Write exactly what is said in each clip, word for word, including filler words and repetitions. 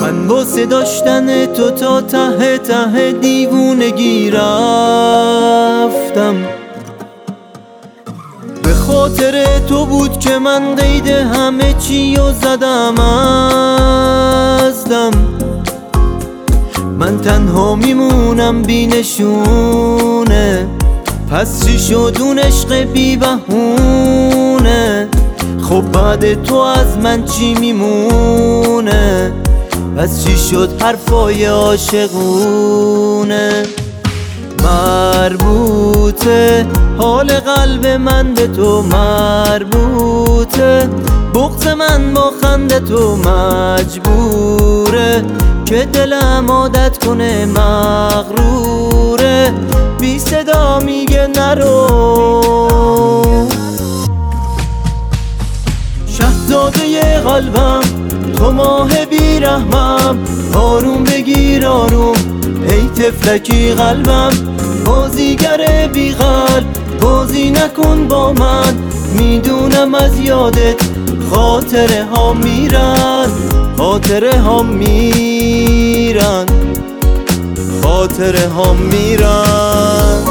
من واسه داشتن تو تا ته ته دیوونگی رفتم. به خاطر تو بود که من قید همه چی و زدم از دم. من تنها میمونم بی نشونه، پس چی شد اون عشق بی بهونه؟ خب بعد تو از من چی میمونه؟ پس چی شد حرفای عاشقونه؟ مربوطه حال قلب من به تو، مربوطه بغض من با خنده تو، مجبوره که دلم عادت کنه مغروره. بی صدا میگه نرو. شهزاده قلبم تو ماه بیرحمم، آروم بگیر آروم ای تفلکی قلبم. بازیگر بی قلب بازی نکن با من، میدونم از یادت خاطره ها میرن، خاطره ها میرن، خاطره ها میرن.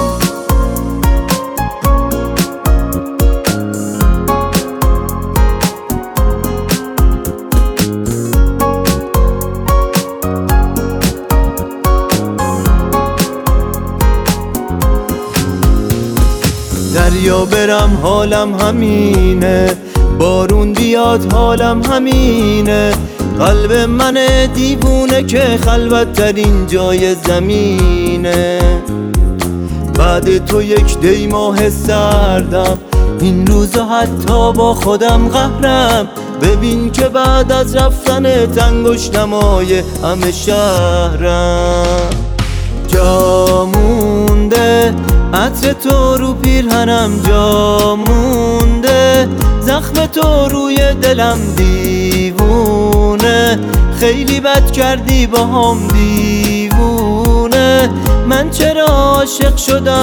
دریا برم حالم همینه، بارون بیاد حالم همینه. قلب من دیوونه که خلوت ترین جای زمینه. بعد تو یک دی ماه سردم، این روزا حتی با خودم قهرم. ببین که بعد از رفتن انگشتمای همه شهرم. جا مونده عطر تو رو پیرهنم، جا مونده زخم تو روی دلم دیوونه. خیلی بد کردی با هم دیوونه، من چرا عاشق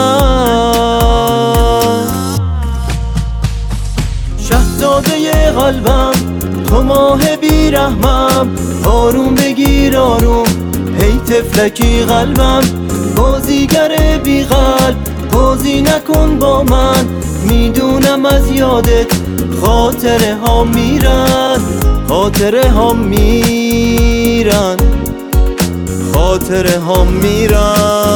شدم؟ شهزاده قلبم تو ماه بیرحمم، آروم بگیر آروم ای تفلکی قلبم. بازیگر بی قلب بازی نکن با من، میدونم از یادت خاطره ها میرن، خاطره ها میرن، خاطره ها میرن.